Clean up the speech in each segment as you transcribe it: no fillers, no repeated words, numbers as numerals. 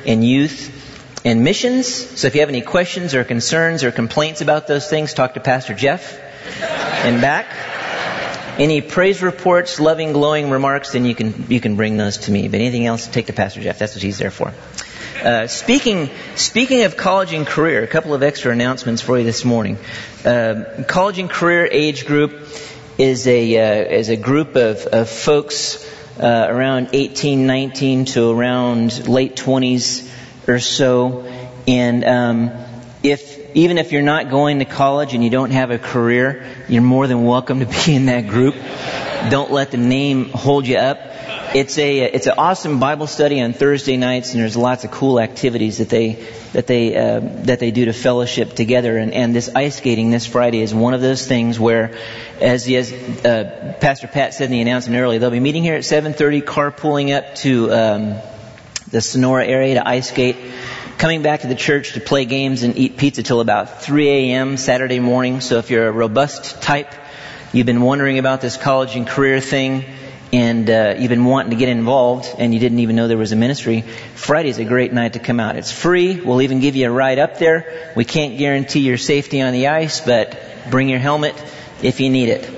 and youth and missions. So if you have any questions or concerns or complaints about those things, talk to Pastor Jeff and back. Any praise reports, loving, glowing remarks, then you can bring those to me. But anything else, take to Pastor Jeff. That's what he's there for. Speaking of college and career, a couple of extra announcements for you this morning. College and career age group is a group of folks around 18, 19 to around late 20s or so. And even if you're not going to college and you don't have a career, you're more than welcome to be in that group. Don't let the name hold you up. It's an awesome Bible study on Thursday nights, and there's lots of cool activities that they do to fellowship together. And this ice skating this Friday is one of those things where, as Pastor Pat said in the announcement earlier, they'll be meeting here at 7:30, carpooling up to the Sonora area to ice skate, coming back to the church to play games and eat pizza till about 3 a.m. Saturday morning. So if you're a robust type, you've been wondering about this college and career thing, and you've been wanting to get involved, and you didn't even know there was a ministry, Friday's a great night to come out. It's free. We'll even give you a ride up there. We can't guarantee your safety on the ice, but bring your helmet if you need it.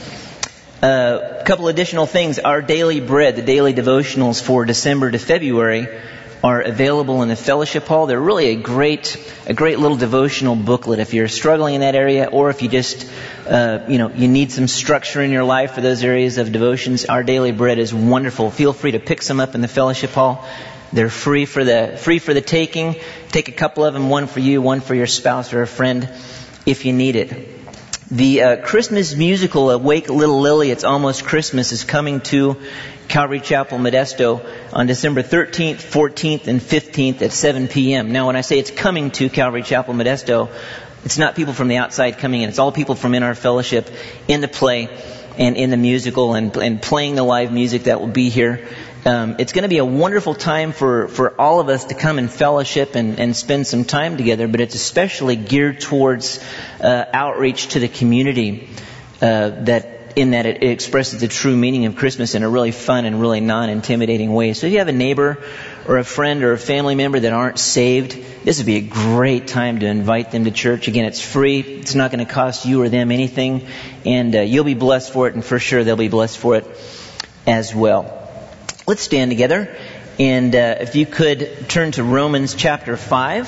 A couple additional things. Our daily bread, the daily devotionals for December to February, are available in the fellowship hall. They're really a great little devotional booklet if you're struggling in that area, or if you just you need some structure in your life for those areas of devotions. Our daily bread is wonderful. Feel free to pick some up in the fellowship hall. They're free for the taking. Take a couple of them, one for you, one for your spouse or a friend, if you need it. The Christmas musical, Awake Little Lily, It's Almost Christmas, is coming to Calvary Chapel, Modesto on December 13th, 14th, and 15th at 7 p.m. Now, when I say it's coming to Calvary Chapel, Modesto, it's not people from the outside coming in. It's all people from in our fellowship in the play and in the musical and playing the live music that will be here. It's going to be a wonderful time for all of us to come and fellowship and spend some time together, but it's especially geared towards outreach to the community, that it expresses the true meaning of Christmas in a really fun and really non-intimidating way. So if you have a neighbor or a friend or a family member that aren't saved, this would be a great time to invite them to church. Again, it's free. It's not going to cost you or them anything, and you'll be blessed for it, and for sure they'll be blessed for it as well. Let's stand together, and if you could turn to Romans chapter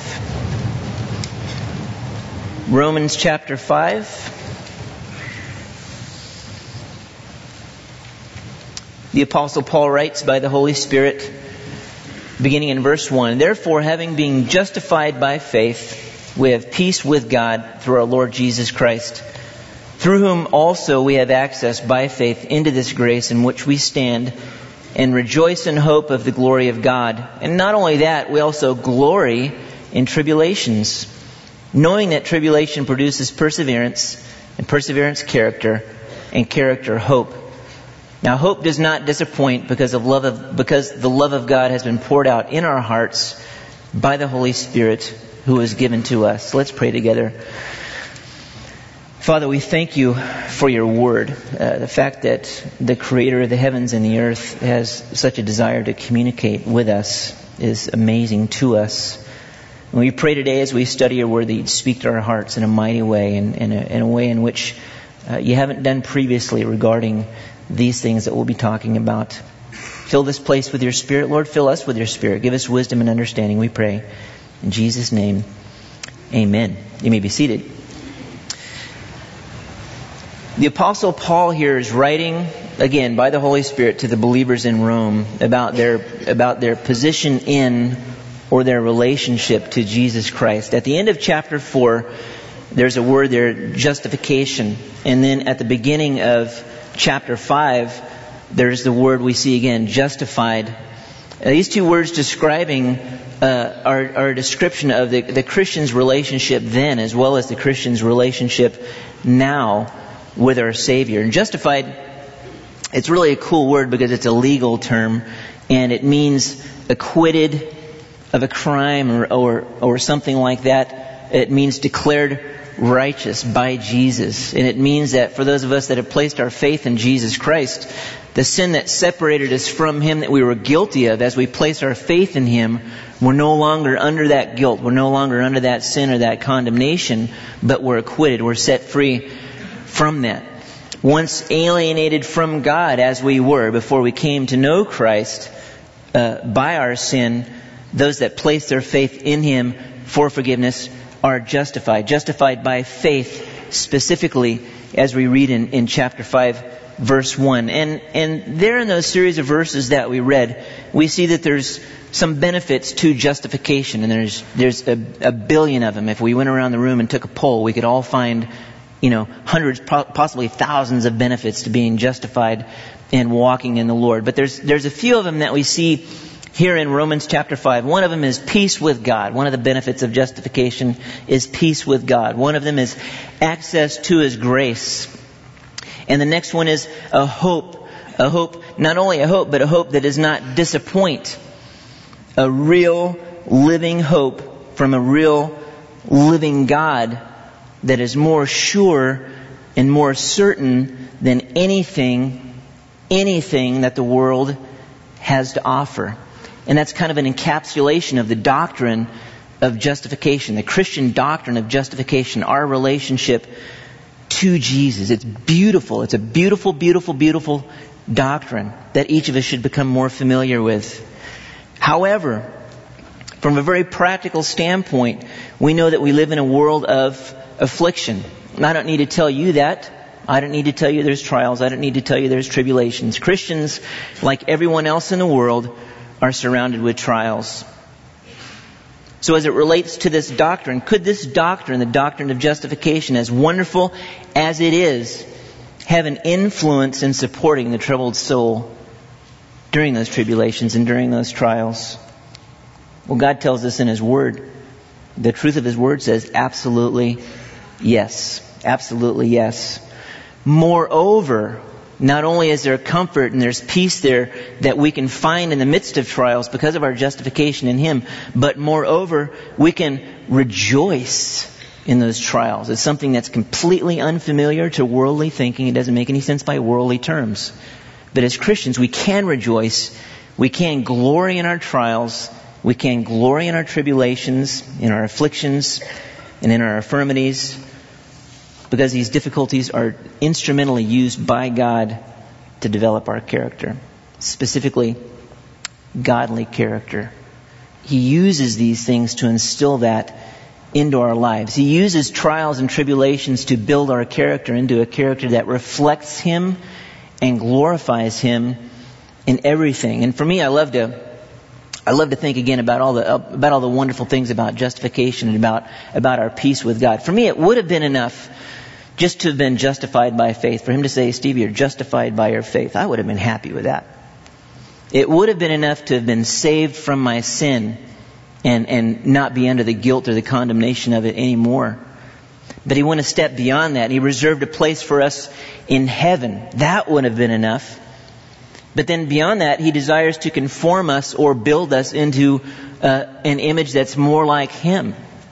5. Romans chapter 5. The Apostle Paul writes by the Holy Spirit, beginning in verse 1, "Therefore, having been justified by faith, we have peace with God through our Lord Jesus Christ, through whom also we have access by faith into this grace in which we stand, and rejoice in hope of the glory of God. And not only that, we also glory in tribulations, knowing that tribulation produces perseverance, and perseverance character, and character hope. Now hope does not disappoint, because the love of God has been poured out in our hearts by the Holy Spirit who is given to us." So let's pray together. Father, we thank you for your word. The fact that the Creator of the heavens and the earth has such a desire to communicate with us is amazing to us. And we pray today as we study your word that you'd speak to our hearts in a mighty way, and in a way in which you haven't done previously regarding these things that we'll be talking about. Fill this place with your Spirit. Lord, fill us with your Spirit. Give us wisdom and understanding, we pray. In Jesus' name, amen. You may be seated. The Apostle Paul here is writing, again, by the Holy Spirit to the believers in Rome about their position in or their relationship to Jesus Christ. At the end of chapter 4, there's a word there, justification. And then at the beginning of chapter 5, there's the word we see again, justified. These two words describing are a description of the Christian's relationship then, as well as the Christian's relationship now with our Savior. And justified, it's really a cool word because it's a legal term, and it means acquitted of a crime or something like that. It means declared righteous by Jesus. And it means that for those of us that have placed our faith in Jesus Christ, The sin that separated us from Him, that we were guilty of, as we place our faith in Him, we're no longer under that guilt. We're no longer under that sin or that condemnation, but we're acquitted. We're set free from that. Once alienated from God as we were before we came to know Christ by our sin, those that place their faith in Him for forgiveness are justified. Justified by faith specifically, as we read in chapter 5, verse 1. And there in those series of verses that we read, we see that there's some benefits to justification. And there's a billion of them. If we went around the room and took a poll, we could all find, hundreds, possibly thousands of benefits to being justified and walking in the Lord. But there's a few of them that we see here in Romans chapter 5. One of them is peace with God. One of the benefits of justification is peace with God. One of them is access to His grace. And the next one is a hope. A hope, not only a hope, but a hope that does not disappoint. A real living hope from a real living God that is more sure and more certain than anything that the world has to offer. And that's kind of an encapsulation of the doctrine of justification, the Christian doctrine of justification, our relationship to Jesus. It's beautiful. It's a beautiful, beautiful, beautiful doctrine that each of us should become more familiar with. However, from a very practical standpoint, we know that we live in a world of affliction. I don't need to tell you that. I don't need to tell you there's trials. I don't need to tell you there's tribulations. Christians, like everyone else in the world, are surrounded with trials. So as it relates to this doctrine, could this doctrine, the doctrine of justification, as wonderful as it is, have an influence in supporting the troubled soul during those tribulations and during those trials? Well, God tells us in His Word. The truth of His Word says absolutely yes. Absolutely yes. Moreover, not only is there comfort and there's peace there that we can find in the midst of trials because of our justification in Him, but moreover, we can rejoice in those trials. It's something that's completely unfamiliar to worldly thinking. It doesn't make any sense by worldly terms. But as Christians, we can rejoice. We can glory in our trials. We can glory in our tribulations, in our afflictions, and in our infirmities, because these difficulties are instrumentally used by God to develop our character, specifically godly character. He uses these things to instill that into our lives. He uses trials and tribulations to build our character into a character that reflects Him and glorifies Him in everything. And for me, I love to think again about all the wonderful things about justification and about our peace with God. For me, it would have been enough just to have been justified by faith. For Him to say, Steve, you're justified by your faith. I would have been happy with that. It would have been enough to have been saved from my sin and not be under the guilt or the condemnation of it anymore. But He went a step beyond that. He reserved a place for us in heaven. That would have been enough. But then beyond that, He desires to conform us or build us into an image that's more like Him,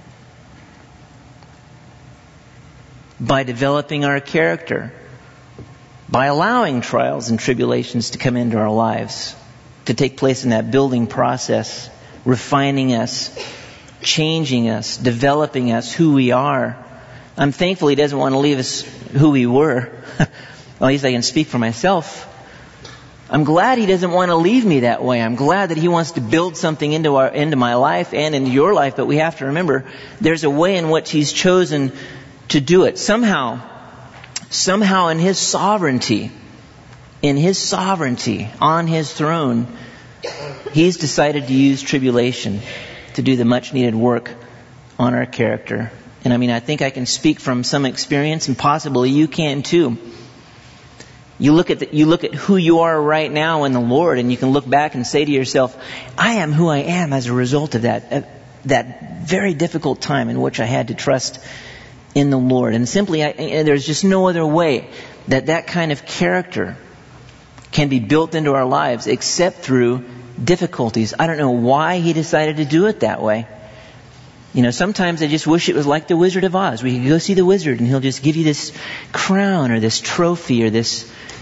by developing our character, by allowing trials and tribulations to come into our lives, to take place in that building process, refining us, changing us, developing us, who we are. I'm thankful He doesn't want to leave us who we were. Well, at least I can speak for myself. I'm glad He doesn't want to leave me that way. I'm glad that He wants to build something into my life and into your life. But we have to remember there's a way in which He's chosen to do it. Somehow in His sovereignty, on His throne, He's decided to use tribulation to do the much needed work on our character. And I think I can speak from some experience, and possibly you can too. You look at who you are right now in the Lord, and you can look back and say to yourself, I am who I am as a result of that very difficult time in which I had to trust in the Lord. And simply, there's just no other way that kind of character can be built into our lives except through difficulties. I don't know why He decided to do it that way. Sometimes I just wish it was like the Wizard of Oz. We could go see the wizard and he'll just give you this crown or this trophy or this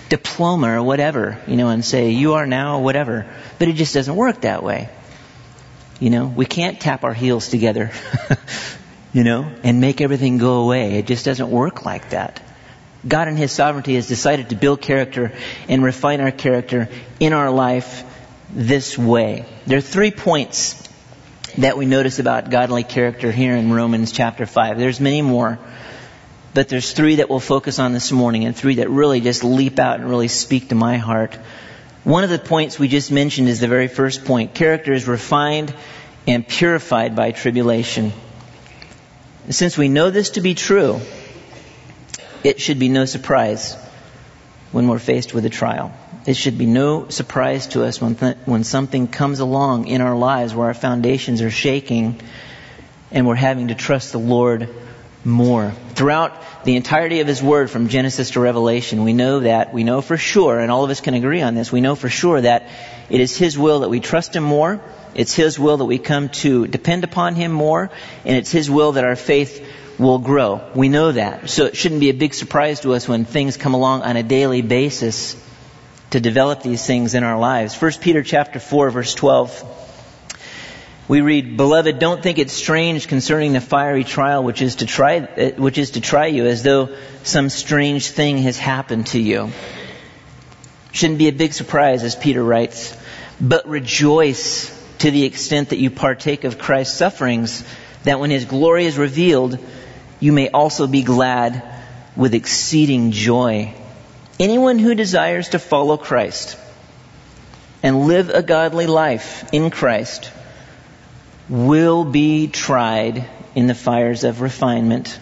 diploma or whatever, and say, you are now whatever. But it just doesn't work that way. We can't tap our heels together, and make everything go away. It just doesn't work like that. God in His sovereignty has decided to build character and refine our character in our life this way. There are 3 points that we notice about godly character here in Romans chapter 5. There's many more, but there's 3 that we'll focus on this morning, and 3 that really just leap out and really speak to my heart. One of the points we just mentioned is the very first point. Character is refined and purified by tribulation. Since we know this to be true, it should be no surprise when we're faced with a trial. It should be no surprise to us when something comes along in our lives where our foundations are shaking and we're having to trust the Lord more. Throughout the entirety of His Word, from Genesis to Revelation, we know for sure, and all of us can agree on this, we know for sure that it is His will that we trust Him more, it's His will that we come to depend upon Him more, and it's His will that our faith will grow. We know that. So it shouldn't be a big surprise to us when things come along on a daily basis to develop these things in our lives. 1 Peter chapter 4, verse 12. We read, "Beloved, don't think it strange concerning the fiery trial which is to try you, as though some strange thing has happened to you." Shouldn't be a big surprise, as Peter writes. "But rejoice to the extent that you partake of Christ's sufferings, that when His glory is revealed, you may also be glad with exceeding joy." Anyone who desires to follow Christ and live a godly life in Christ will be tried in the fires of refinement,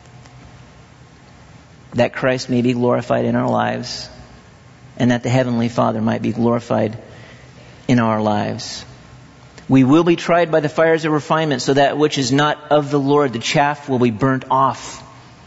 that Christ may be glorified in our lives, and that the Heavenly Father might be glorified in our lives. We will be tried by the fires of refinement, so that which is not of the Lord, the chaff, will be burnt off.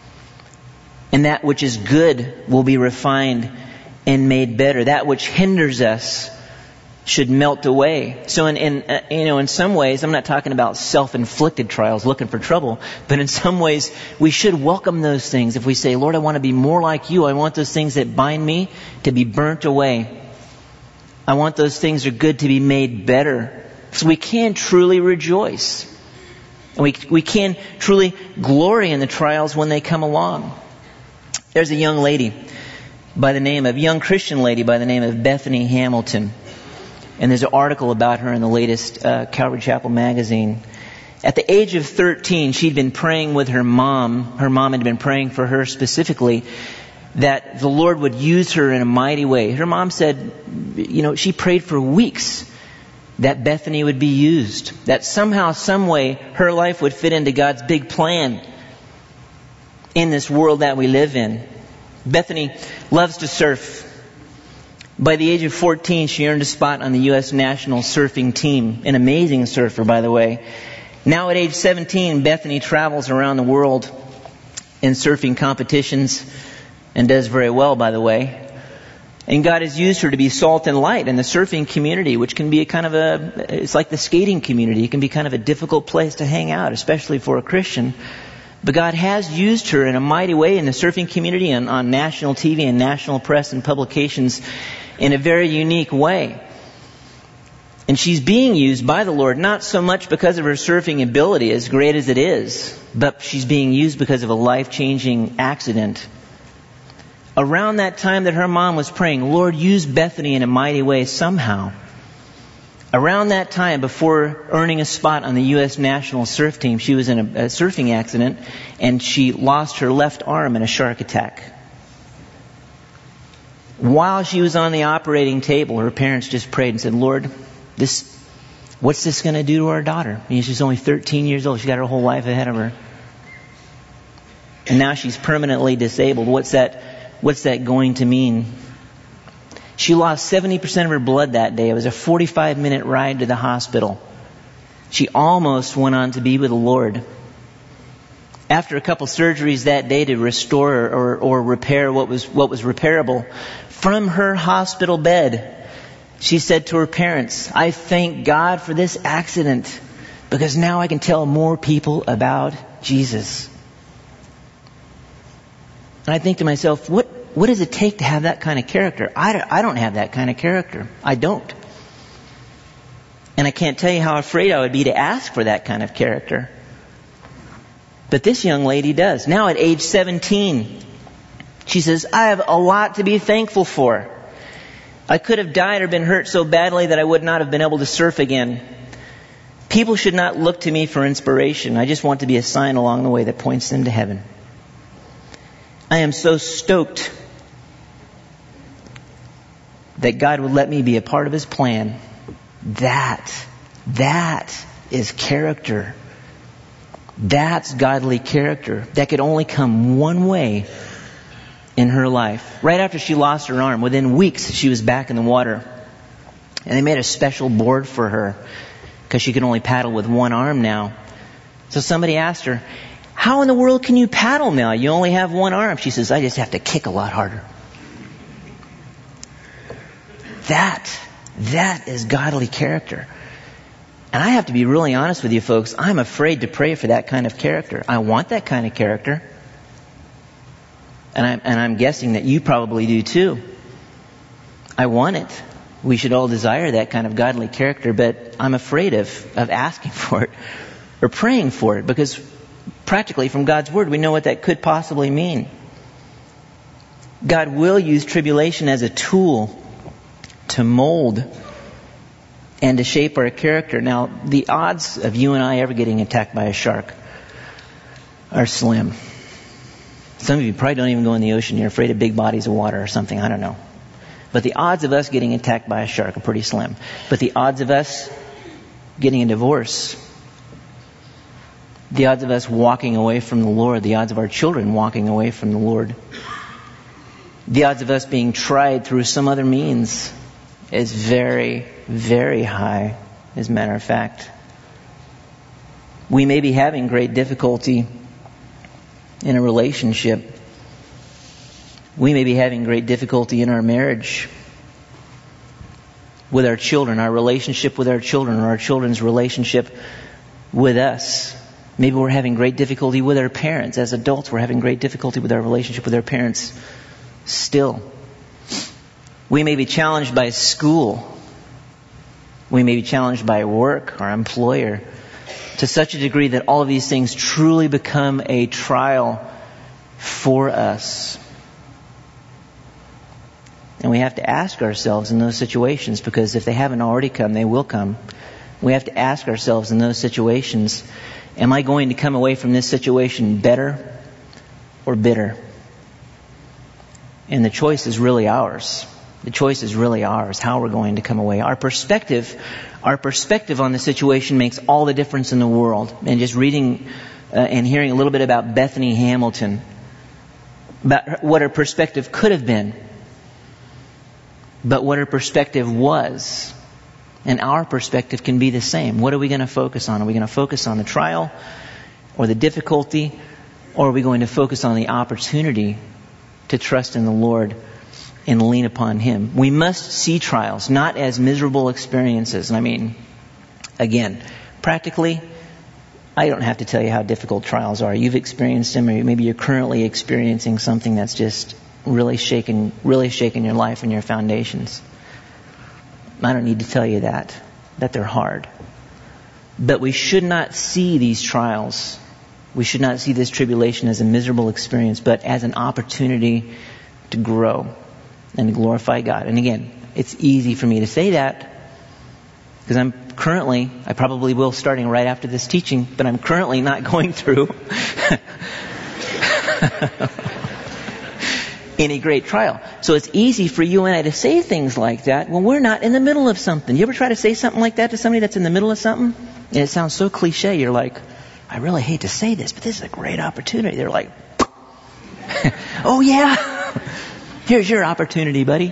And that which is good will be refined and made better. That which hinders us should melt away. So in some ways, I'm not talking about self-inflicted trials, looking for trouble, but in some ways, we should welcome those things. If we say, Lord, I want to be more like You, I want those things that bind me to be burnt away. I want those things that are good to be made better. So we can truly rejoice. And we can truly glory in the trials when they come along. There's a young Christian lady by the name of Bethany Hamilton. And there's an article about her in the latest Calvary Chapel magazine. At the age of 13, she'd been praying with her mom. Her mom had been praying for her specifically, that the Lord would use her in a mighty way. Her mom said, she prayed for weeks that Bethany would be used, that somehow, some way, her life would fit into God's big plan in this world that we live in. Bethany loves to surf. By the age of 14, she earned a spot on the U.S. national surfing team. An amazing surfer, by the way. Now at age 17, Bethany travels around the world in surfing competitions and does very well, by the way. And God has used her to be salt and light in the surfing community, which can be it's like the skating community. It can be kind of a difficult place to hang out, especially for a Christian. But God has used her in a mighty way in the surfing community and on national TV and national press and publications in a very unique way. And she's being used by the Lord, not so much because of her surfing ability, as great as it is, but she's being used because of a life-changing accident. Around that time that her mom was praying, Lord, use Bethany in a mighty way somehow. Around that time, before earning a spot on the U.S. national surf team, she was in a surfing accident and she lost her left arm in a shark attack. While she was on the operating table, her parents just prayed and said, Lord, what's this going to do to our daughter? She's only 13 years old. She's got her whole life ahead of her. And now she's permanently disabled. What's that going to mean? She lost 70% of her blood that day. It was a 45-minute ride to the hospital. She almost went on to be with the Lord. After a couple surgeries that day to restore or repair what was repairable, from her hospital bed, she said to her parents, I thank God for this accident because now I can tell more people about Jesus. And I think to myself, what what does it take to have that kind of character? I don't have that kind of character. I don't. And I can't tell you how afraid I would be to ask for that kind of character. But this young lady does. Now at age 17, she says, I have a lot to be thankful for. I could have died or been hurt so badly that I would not have been able to surf again. People should not look to me for inspiration. I just want to be a sign along the way that points them to heaven. I am so stoked that God would let me be a part of His plan. That is character. That's godly character. That could only come one way in her life. Right after she lost her arm, within weeks she was back in the water. And they made a special board for her because she could only paddle with one arm now. So somebody asked her, how in the world can you paddle now? You only have one arm. She says, I just have to kick a lot harder. That is godly character. And I have to be really honest with you folks. I'm afraid to pray for that kind of character. I want that kind of character. And I'm guessing that you probably do too. I want it. We should all desire that kind of godly character, but I'm afraid of asking for it or praying for it, because practically from God's Word we know what that could possibly mean. God will use tribulation as a tool to mold and to shape our character. Now, the odds of you and I ever getting attacked by a shark are slim. Some of you probably don't even go in the ocean. You're afraid of big bodies of water or something. I don't know. But the odds of us getting attacked by a shark are pretty slim. But the odds of us getting a divorce, the odds of us walking away from the Lord, the odds of our children walking away from the Lord, the odds of us being tried through some other means is very, very high, as a matter of fact. We may be having great difficulty in a relationship. We may be having great difficulty in our marriage, with our children, our relationship with our children, or our children's relationship with us. Maybe we're having great difficulty with our parents. As adults, we're having great difficulty with our relationship with our parents still. We may be challenged by school. We may be challenged by work, our employer, to such a degree that all of these things truly become a trial for us. And we have to ask ourselves in those situations, because if they haven't already come, they will come. We have to ask ourselves in those situations, am I going to come away from this situation better or bitter? And the choice is really ours. The choice is really ours, how we're going to come away. Our perspective on the situation makes all the difference in the world. And just reading and hearing a little bit about Bethany Hamilton, about what her perspective could have been, but what her perspective was. And our perspective can be the same. What are we going to focus on? Are we going to focus on the trial or the difficulty? Or are we going to focus on the opportunity to trust in the Lord and lean upon Him? We must see trials not as miserable experiences. And I mean, again, practically, I don't have to tell you how difficult trials are. You've experienced them, or maybe you're currently experiencing something that's just really shaking your life and your foundations. I don't need to tell you that they're hard. But we should not see these trials, we should not see this tribulation as a miserable experience, but as an opportunity to grow and to glorify God. And again, it's easy for me to say that because I probably will starting right after this teaching, but I'm currently not going through any great trial. So it's easy for you and I to say things like that when we're not in the middle of something. You ever try to say something like that to somebody that's in the middle of something? And it sounds so cliche. You're like, I really hate to say this, but this is a great opportunity. They're like, oh yeah, here's your opportunity, buddy.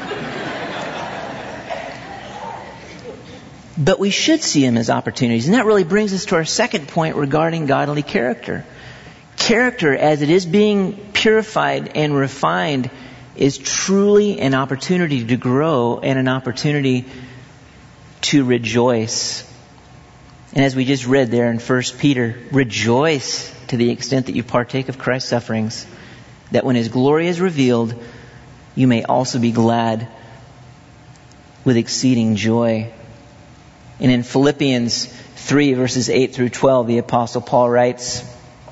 But we should see them as opportunities. And that really brings us to our second point regarding godly character. Character, as it is being purified and refined, is truly an opportunity to grow and an opportunity to rejoice. And as we just read there in 1 Peter, rejoice to the extent that you partake of Christ's sufferings, that when His glory is revealed, you may also be glad with exceeding joy. And in Philippians 3, verses 8 through 12, the Apostle Paul writes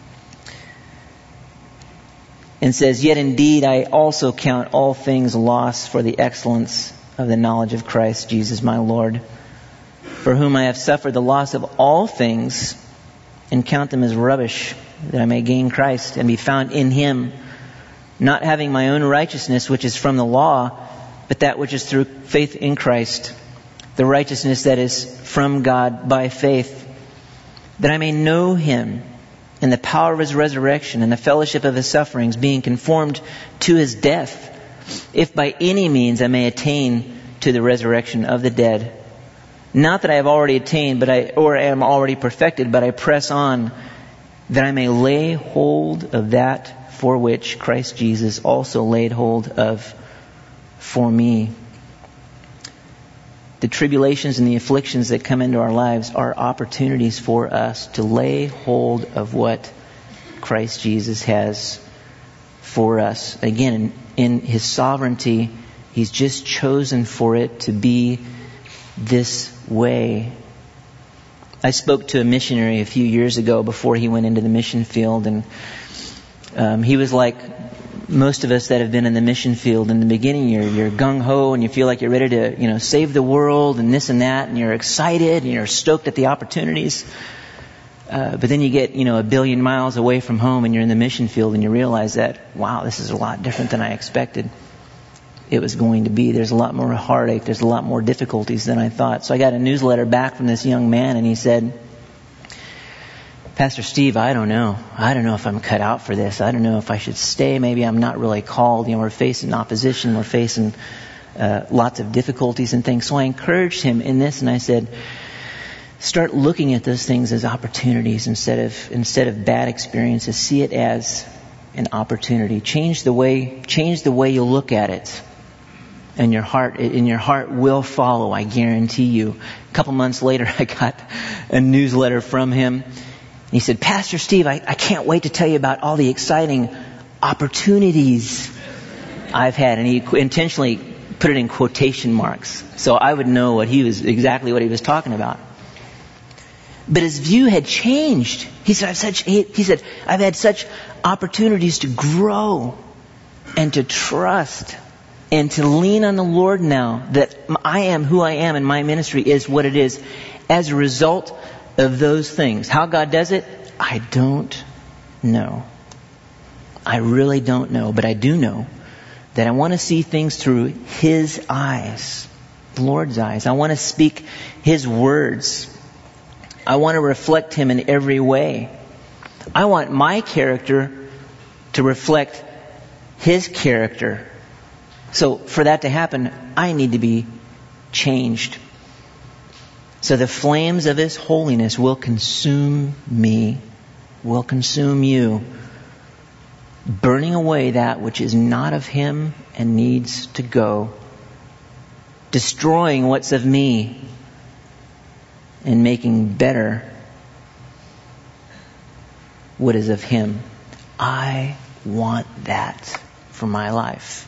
and says, "Yet indeed I also count all things loss for the excellence of the knowledge of Christ Jesus my Lord, for whom I have suffered the loss of all things, and count them as rubbish, that I may gain Christ and be found in Him, not having my own righteousness which is from the law, but that which is through faith in Christ, the righteousness that is from God by faith, that I may know Him and the power of His resurrection and the fellowship of His sufferings, being conformed to His death, if by any means I may attain to the resurrection of the dead. Not that I have already attained, or am already perfected, but I press on, that I may lay hold of that for which Christ Jesus also laid hold of for me." The tribulations and the afflictions that come into our lives are opportunities for us to lay hold of what Christ Jesus has for us. Again, in His sovereignty, He's just chosen for it to be this way. I spoke to a missionary a few years ago before he went into the mission field, and he was like most of us that have been in the mission field. In the beginning, you're gung-ho and you feel like you're ready to, save the world and this and that, and you're excited and you're stoked at the opportunities. But then you get, a billion miles away from home and you're in the mission field and you realize that, wow, this is a lot different than I expected it was going to be. There's a lot more heartache. There's a lot more difficulties than I thought. So I got a newsletter back from this young man, and he said, "Pastor Steve, I don't know. I don't know if I'm cut out for this. I don't know if I should stay. Maybe I'm not really called. We're facing opposition. We're facing lots of difficulties and things." So I encouraged him in this, and I said, start looking at those things as opportunities instead of bad experiences. See it as an opportunity. Change the way you look at it. And your heart will follow, I guarantee you. A couple months later, I got a newsletter from him. And he said, "Pastor Steve, I can't wait to tell you about all the exciting opportunities I've had." And he intentionally put it in quotation marks, so I would know exactly what he was talking about. But his view had changed. He said, "I've had such opportunities to grow and to trust and to lean on the Lord now that I am who I am and my ministry is what it is as a result of those things." How God does it, I don't know. I really don't know. But I do know that I want to see things through His eyes, the Lord's eyes. I want to speak His words. I want to reflect Him in every way. I want my character to reflect His character. So for that to happen, I need to be changed. So the flames of His holiness will consume me, will consume you, burning away that which is not of Him and needs to go, destroying what's of me and making better what is of Him. I want that for my life.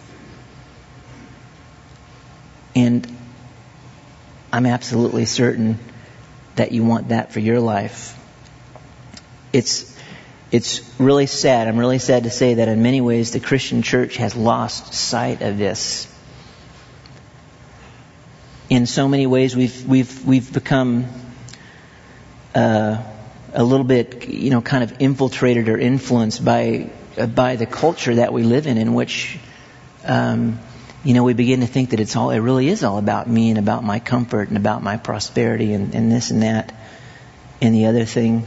And I'm absolutely certain that you want that for your life. It's really sad. I'm really sad to say that in many ways the Christian church has lost sight of this. In so many ways we've become a little bit, kind of infiltrated or influenced by the culture that we live in which we begin to think that it really is all about me and about my comfort and about my prosperity and this and that and the other thing.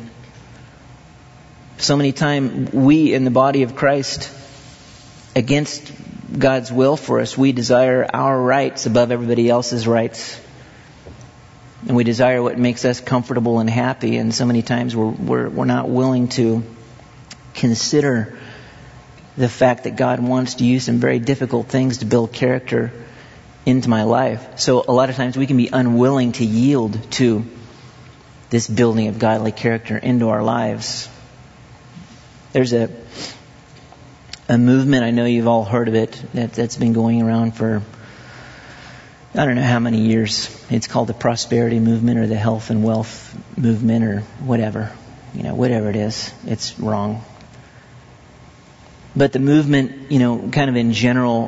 So many times we in the body of Christ, against God's will for us, we desire our rights above everybody else's rights. And we desire what makes us comfortable and happy. And so many times we're not willing to consider the fact that God wants to use some very difficult things to build character into my life. So a lot of times we can be unwilling to yield to this building of godly character into our lives. There's a a movement. I know you've all heard of it. That's been going around for I don't know how many years. It's called the prosperity movement or the health and wealth movement or whatever. Whatever it is, it's wrong. But the movement, kind of in general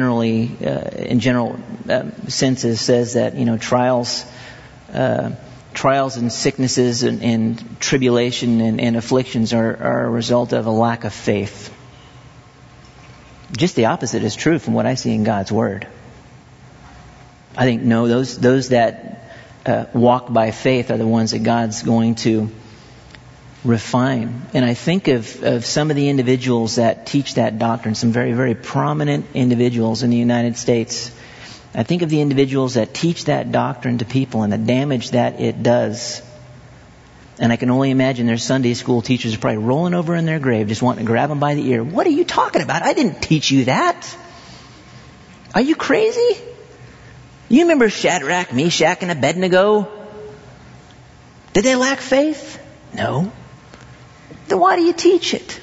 senses says that, trials and sicknesses and tribulation and afflictions are a result of a lack of faith. Just the opposite is true from what I see in God's Word. I think those that walk by faith are the ones that God's going to refine. And I think of some of the individuals that teach that doctrine, some very, very prominent individuals in the United States. I think of the individuals that teach that doctrine to people and the damage that it does. And I can only imagine their Sunday school teachers are probably rolling over in their grave just wanting to grab them by the ear. What are you talking about? I didn't teach you that. Are you crazy? You remember Shadrach, Meshach, and Abednego? Did they lack faith? No. Then why do you teach it?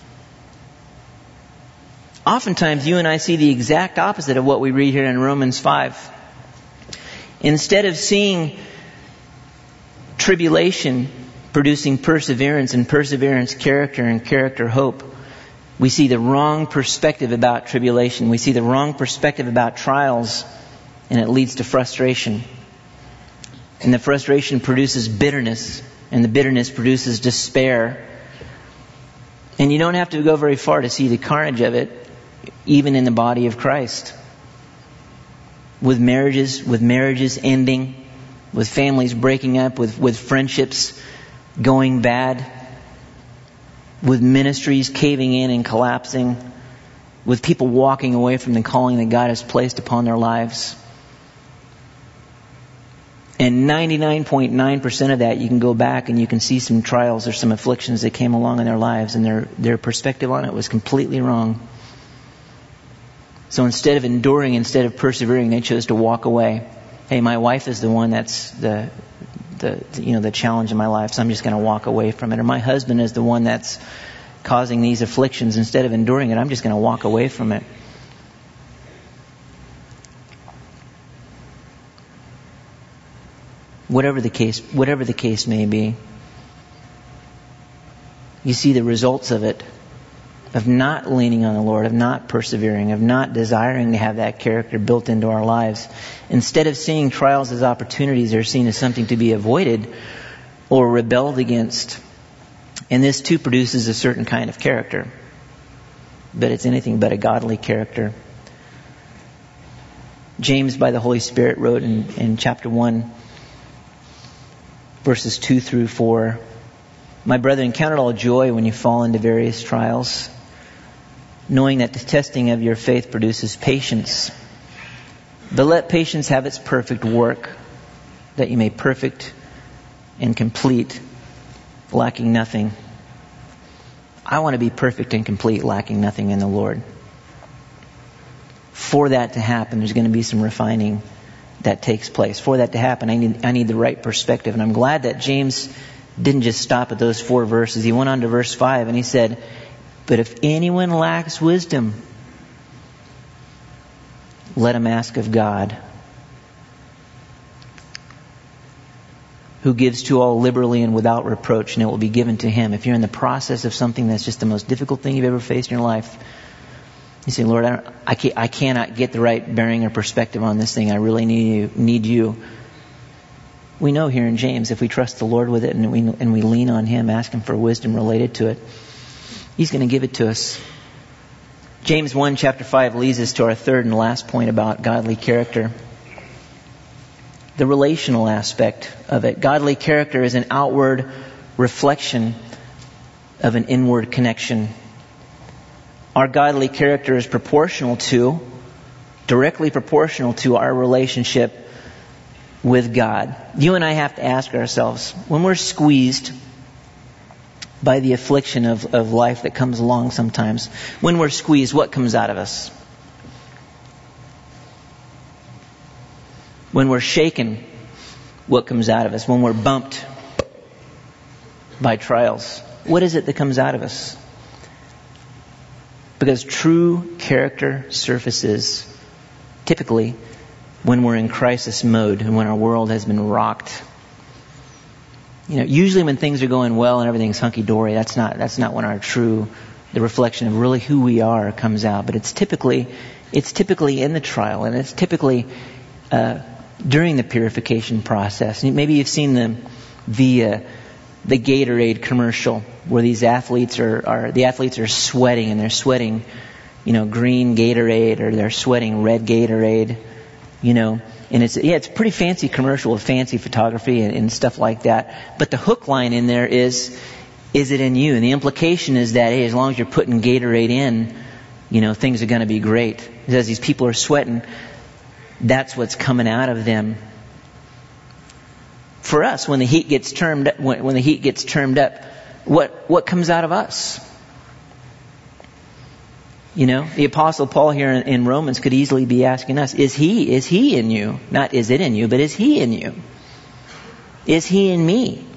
Oftentimes you and I see the exact opposite of what we read here in Romans 5. Instead of seeing tribulation producing perseverance, and perseverance character, and character hope, we see the wrong perspective about tribulation. We see the wrong perspective about trials, and it leads to frustration. And the frustration produces bitterness, and the bitterness produces despair. And you don't have to go very far to see the carnage of it, even in the body of Christ. With marriages ending, with families breaking up, with friendships going bad, with ministries caving in and collapsing, with people walking away from the calling that God has placed upon their lives. And 99.9% of that, you can go back and you can see some trials or some afflictions that came along in their lives, and their perspective on it was completely wrong. So instead of enduring, instead of persevering, they chose to walk away. Hey, my wife is the one that's the challenge in my life, so I'm just going to walk away from it. Or my husband is the one that's causing these afflictions. Instead of enduring it, I'm just going to walk away from it. Whatever the case may be, you see the results of it, of not leaning on the Lord, of not persevering, of not desiring to have that character built into our lives. Instead of seeing trials as opportunities, they're seen as something to be avoided or rebelled against. And this too produces a certain kind of character. But it's anything but a godly character. James, by the Holy Spirit, wrote in chapter 1, verses 2 through 4, "My brethren, count it all joy when you fall into various trials, knowing that the testing of your faith produces patience. But let patience have its perfect work, that you may perfect and complete, lacking nothing." I want to be perfect and complete, lacking nothing in the Lord. For that to happen, there's going to be some refining that takes place. For that to happen, I need the right perspective. And I'm glad that James didn't just stop at those 4 verses. He went on to verse 5 and he said, "But if anyone lacks wisdom, let him ask of God, who gives to all liberally and without reproach, and it will be given to him." If you're in the process of something that's just the most difficult thing you've ever faced in your life, you say, "Lord, I cannot get the right bearing or perspective on this thing. I really need you." We know here in James, if we trust the Lord with it and we lean on Him, ask Him for wisdom related to it, He's going to give it to us. James 1, chapter 5 leads us to our third and last point about godly character. The relational aspect of it. Godly character is an outward reflection of an inward connection. Our godly character is directly proportional to our relationship with God. You and I have to ask ourselves, when we're squeezed by the affliction of life that comes along sometimes, when we're squeezed, what comes out of us? When we're shaken, what comes out of us? When we're bumped by trials, what is it that comes out of us? Because true character surfaces typically when we're in crisis mode and when our world has been rocked. Usually when things are going well and everything's hunky-dory, that's not when the reflection of really who we are comes out. But it's typically in the trial, and it's typically during the purification process. Maybe you've seen the Gatorade commercial where these athletes are sweating, and they're sweating, green Gatorade, or they're sweating red Gatorade, and it's a pretty fancy commercial with fancy photography and stuff like that. But the hook line in there is it in you? And the implication is that, hey, as long as you're putting Gatorade in, things are going to be great. As these people are sweating, that's what's coming out of them. For us, when the heat gets turned up, what comes out of us? The Apostle Paul here in Romans could easily be asking us, is he in you? Not is it in you, but is he in you? Is he in me?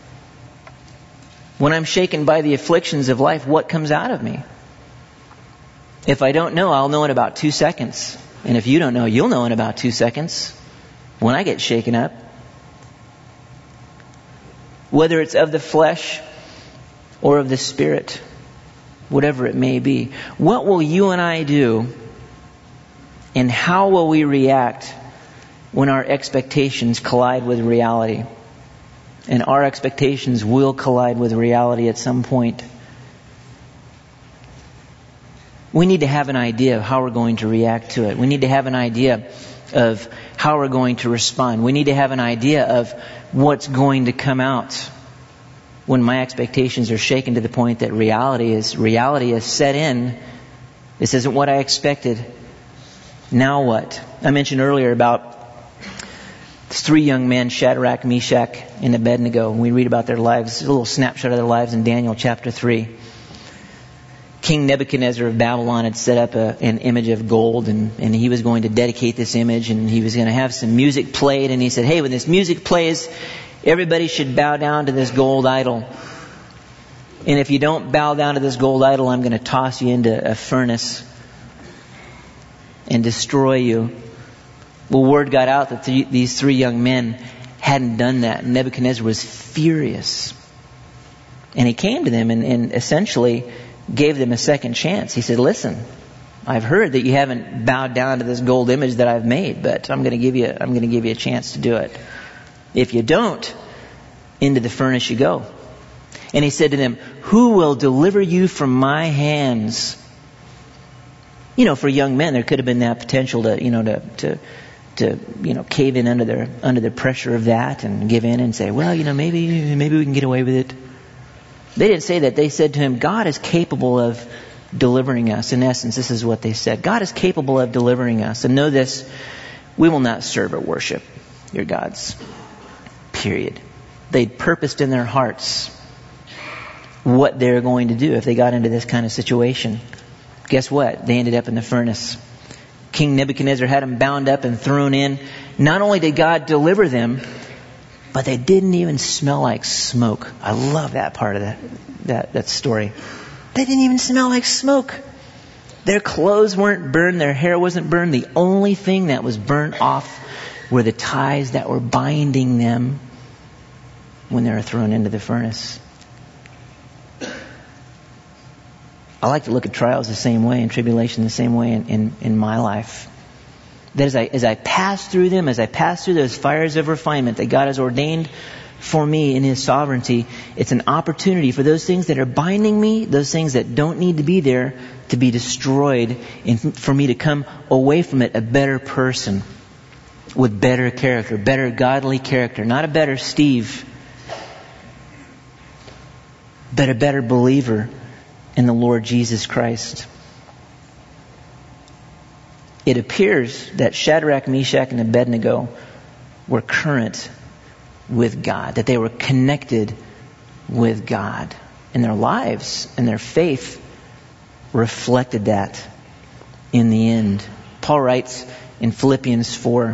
When I'm shaken by the afflictions of life, what comes out of me? If I don't know, I'll know in about 2 seconds. And if you don't know, you'll know in about 2 seconds when I get shaken up. Whether it's of the flesh or of the Spirit, whatever it may be. What will you and I do, and how will we react when our expectations collide with reality? And our expectations will collide with reality at some point. We need to have an idea of how we're going to react to it. We need to have an idea of how we're going to respond. We need to have an idea of what's going to come out when my expectations are shaken to the point that reality is set in. This isn't what I expected. Now what? I mentioned earlier about 3 young men, Shadrach, Meshach, and Abednego. We read about their lives, a little snapshot of their lives in Daniel chapter 3. King Nebuchadnezzar of Babylon had set up an image of gold, and he was going to dedicate this image, and he was going to have some music played, and he said, hey, when this music plays, everybody should bow down to this gold idol. And if you don't bow down to this gold idol, I'm going to toss you into a furnace and destroy you. Well, word got out that these 3 young men hadn't done that. And Nebuchadnezzar was furious. And he came to them and essentially gave them a second chance. He said, listen, I've heard that you haven't bowed down to this gold image that I've made, but I'm going to give you a chance to do it. If you don't, into the furnace you go. And he said to them, who will deliver you from my hands? For young men, there could have been that potential to cave in under the pressure of that and give in and say, well, maybe we can get away with it. They didn't say that. They said to him, God is capable of delivering us. In essence, this is what they said. God is capable of delivering us. And know this, we will not serve or worship your gods. Period. They'd purposed in their hearts what they're going to do if they got into this kind of situation. Guess what? They ended up in the furnace. King Nebuchadnezzar had them bound up and thrown in. Not only did God deliver them, but they didn't even smell like smoke. I love that part of that story. They didn't even smell like smoke. Their clothes weren't burned. Their hair wasn't burned. The only thing that was burnt off were the ties that were binding them when they were thrown into the furnace. I like to look at trials the same way and tribulation the same way in my life. That as I pass through them, as I pass through those fires of refinement that God has ordained for me in His sovereignty, it's an opportunity for those things that are binding me, those things that don't need to be there, to be destroyed, and for me to come away from it a better person with better character, better godly character, not a better Steve, but a better believer in the Lord Jesus Christ. It appears that Shadrach, Meshach, and Abednego were current with God, that they were connected with God. And their lives and their faith reflected that in the end. Paul writes in Philippians 4,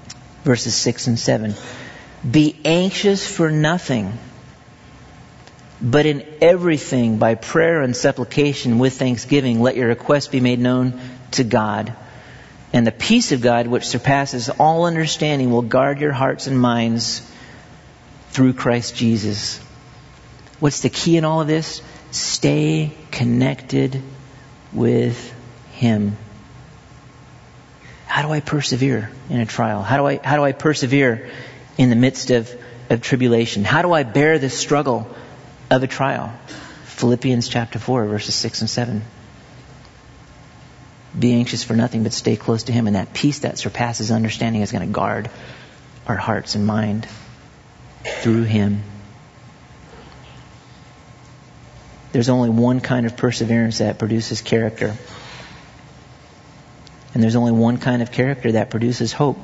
verses 6 and 7, be anxious for nothing, But in everything, by prayer and supplication with thanksgiving, let your requests be made known to God. And the peace of God, which surpasses all understanding, will guard your hearts and minds through Christ Jesus. What's the key in all of this? Stay connected with Him. How do I persevere in a trial? How do I persevere in the midst of tribulation? How do I bear the struggle of a trial? Philippians chapter 4, verses 6 and 7. Be anxious for nothing, but stay close to Him, and that peace that surpasses understanding is going to guard our hearts and mind through Him. There's only one kind of perseverance that produces character. And there's only one kind of character that produces hope.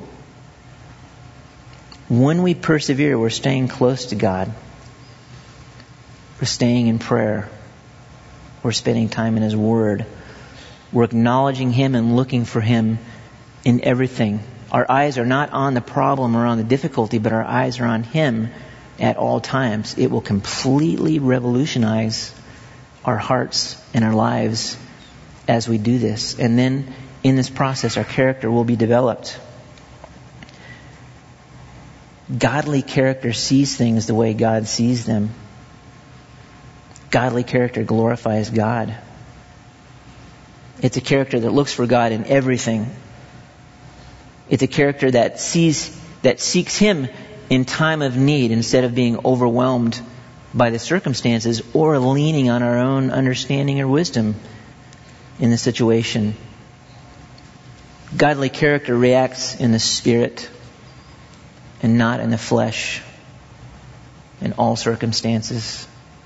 When we persevere, we're staying close to God. We're staying in prayer. We're spending time in His Word. We're acknowledging Him and looking for Him in everything. Our eyes are not on the problem or on the difficulty, but our eyes are on Him at all times. It will completely revolutionize our hearts and our lives as we do this. And then in this process, our character will be developed. Godly character sees things the way God sees them. Godly character glorifies God. It's a character that looks for God in everything. It's a character that seeks Him in time of need instead of being overwhelmed by the circumstances or leaning on our own understanding or wisdom in the situation. Godly character reacts in the Spirit and not in the flesh in all circumstances.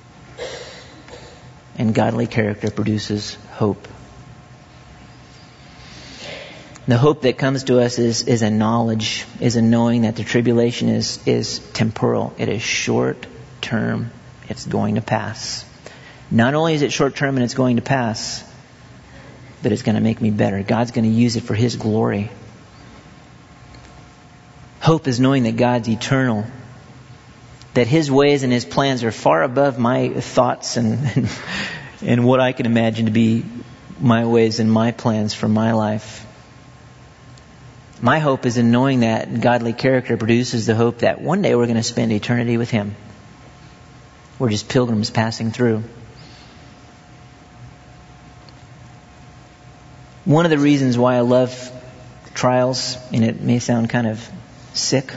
And godly character produces hope. The hope that comes to us is a knowledge, is a knowing that the tribulation is temporal. It is short term. It's going to pass. Not only is it short term and it's going to pass, but it's going to make me better. God's going to use it for His glory. Hope is knowing that God's eternal, that His ways and His plans are far above my thoughts and what I can imagine to be my ways and my plans for my life. My hope is in knowing that godly character produces the hope that one day we're going to spend eternity with Him. We're just pilgrims passing through. One of the reasons why I love trials, and it may sound kind of sick,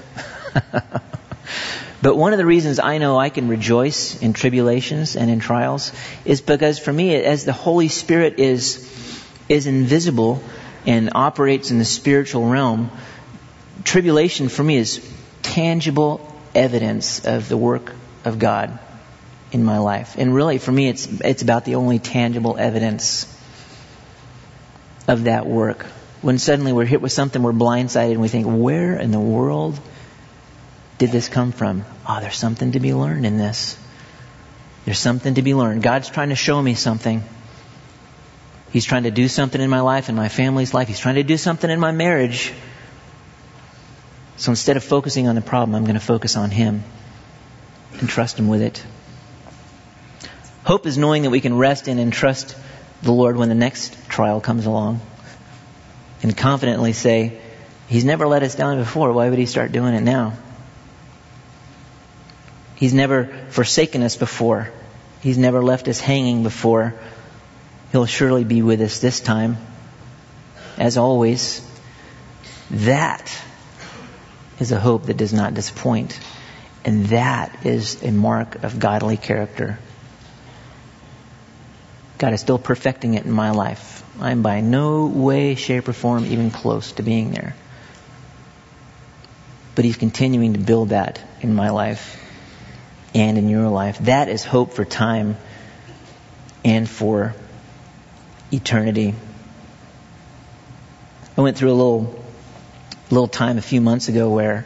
but one of the reasons I know I can rejoice in tribulations and in trials is because for me, as the Holy Spirit is invisible and operates in the spiritual realm, tribulation for me is tangible evidence of the work of God in my life. And really for me, it's about the only tangible evidence of that work. When suddenly we're hit with something, we're blindsided and we think, where in the world did this come from? Oh, there's something to be learned in this. There's something to be learned. God's trying to show me something. He's trying to do something in my life and my family's life. He's trying to do something in my marriage. So instead of focusing on the problem, I'm going to focus on Him and trust Him with it. Hope is knowing that we can rest in and trust the Lord when the next trial comes along, and confidently say, He's never let us down before. Why would He start doing it now? He's never forsaken us before. He's never left us hanging before. He'll surely be with us this time. As always, that is a hope that does not disappoint. And that is a mark of godly character. God is still perfecting it in my life. I'm by no way, shape, or form even close to being there. But He's continuing to build that in my life and in your life. That is hope for time and for eternity. I went through a little time a few months ago where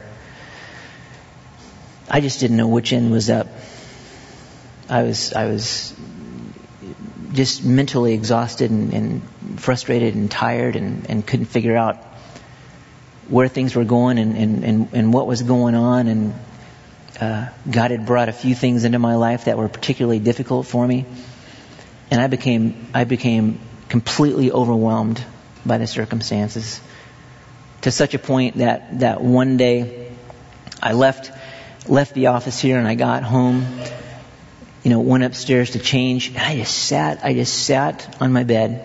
I just didn't know which end was up. I was just mentally exhausted and frustrated and tired and couldn't figure out where things were going and what was going on. And God had brought a few things into my life that were particularly difficult for me. And I became completely overwhelmed by the circumstances, to such a point that one day I left the office here and I got home, went upstairs to change, and I just sat on my bed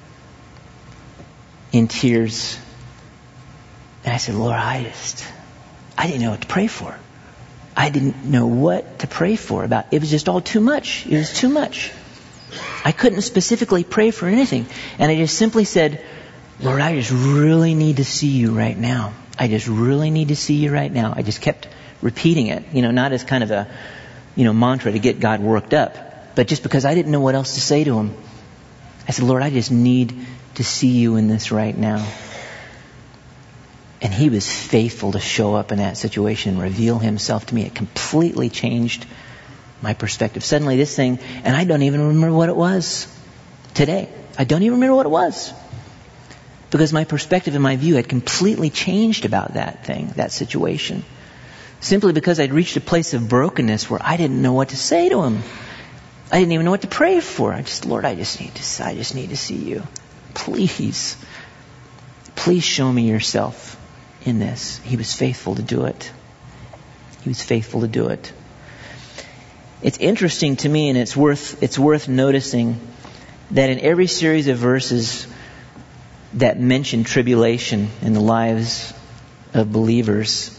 in tears. And I said, Lord, I didn't know what to pray for. I didn't know what to pray for about. It was just all too much. It was too much. I couldn't specifically pray for anything. And I just simply said, Lord, I just really need to see you right now. I just really need to see you right now. I just kept repeating it, not as kind of a, mantra to get God worked up, but just because I didn't know what else to say to him. I said, Lord, I just need to see you in this right now. And he was faithful to show up in that situation and reveal himself to me. It completely changed my perspective. Suddenly this thing, and I don't even remember what it was today. I don't even remember what it was. Because my perspective and my view had completely changed about that thing, that situation. Simply because I'd reached a place of brokenness where I didn't know what to say to him. I didn't even know what to pray for. Lord, I just need to see you. Please show me yourself in this. He was faithful to do it. He was faithful to do it. It's interesting to me, and it's worth noticing that in every series of verses that mention tribulation in the lives of believers,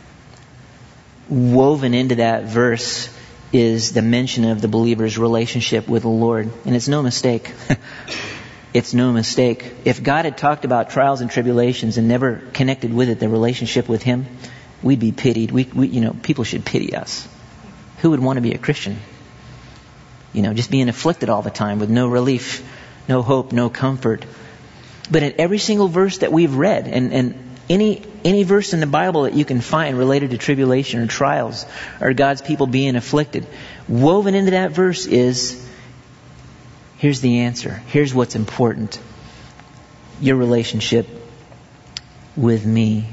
woven into that verse is the mention of the believer's relationship with the Lord. And it's no mistake. It's no mistake. If God had talked about trials and tribulations and never connected with it the relationship with him, we'd be pitied. People should pity us. Who would want to be a Christian? Just being afflicted all the time with no relief, no hope, no comfort. But in every single verse that we've read, and any verse in the Bible that you can find related to tribulation or trials or God's people being afflicted, woven into that verse is, here's the answer. Here's what's important. Your relationship with me.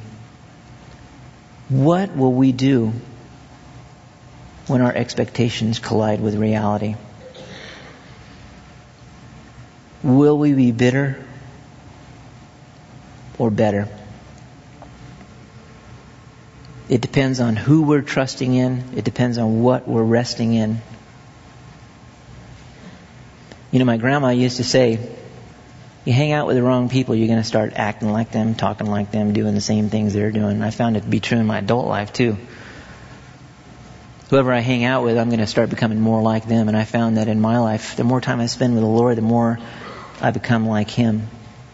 What will we do when our expectations collide with reality? Will we be bitter or better? It depends on who we're trusting in. It depends on what we're resting in. My grandma used to say, you hang out with the wrong people, you're going to start acting like them, talking like them, doing the same things they're doing. I found it to be true in my adult life too. Whoever I hang out with, I'm going to start becoming more like them. And I found that in my life, the more time I spend with the Lord, the more I become like him.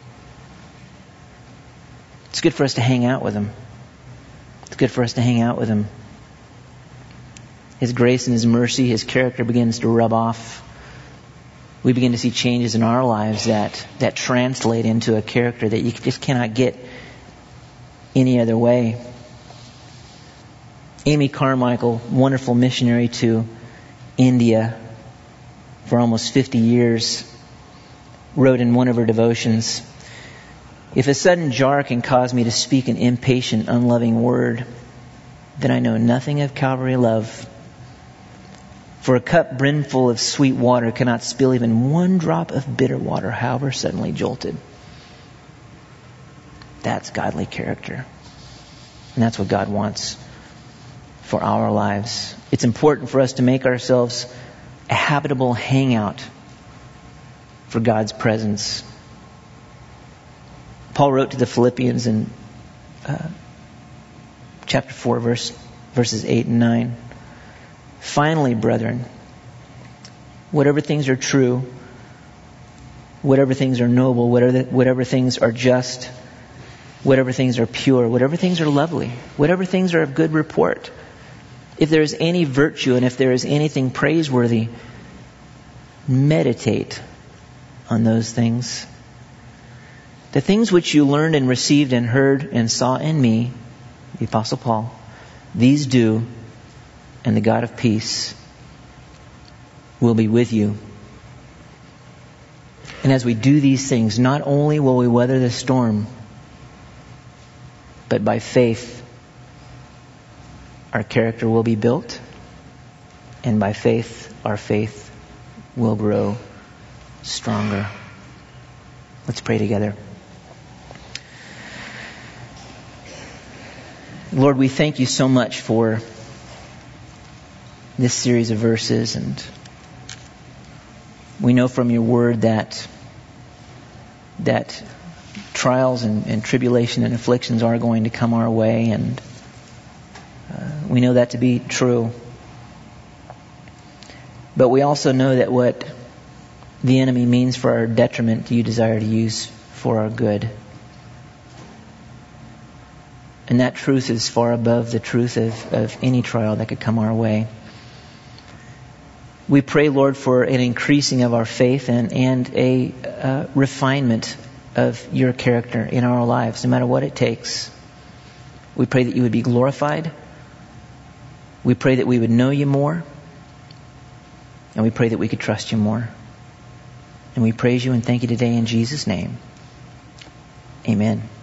It's good for us to hang out with him. It's good for us to hang out with him. His grace and his mercy, his character begins to rub off. We begin to see changes in our lives that translate into a character that you just cannot get any other way. Amy Carmichael, wonderful missionary to India for almost 50 years, wrote in one of her devotions, if a sudden jar can cause me to speak an impatient, unloving word, then I know nothing of Calvary love. For a cup brimful of sweet water cannot spill even one drop of bitter water, however suddenly jolted. That's godly character. And that's what God wants for our lives. It's important for us to make ourselves a habitable hangout for God's presence. Paul wrote to the Philippians in chapter 4, verses 8 and 9. Finally, brethren, whatever things are true, whatever things are noble, whatever things are just, whatever things are pure, whatever things are lovely, whatever things are of good report, if there is any virtue and if there is anything praiseworthy, meditate on those things. The things which you learned and received and heard and saw in me, the Apostle Paul, these do, and the God of peace will be with you. And as we do these things, not only will we weather the storm, but by faith our character will be built, and by faith, our faith will grow stronger. Let's pray together. Lord, we thank you so much for this series of verses, and we know from your word that trials and tribulation and afflictions are going to come our way, and we know that to be true. But we also know that what the enemy means for our detriment, you desire to use for our good. And that truth is far above the truth of any trial that could come our way. We pray, Lord, for an increasing of our faith and a refinement of your character in our lives, no matter what it takes. We pray that you would be glorified. We pray that we would know you more. And we pray that we could trust you more. And we praise you and thank you today in Jesus' name. Amen.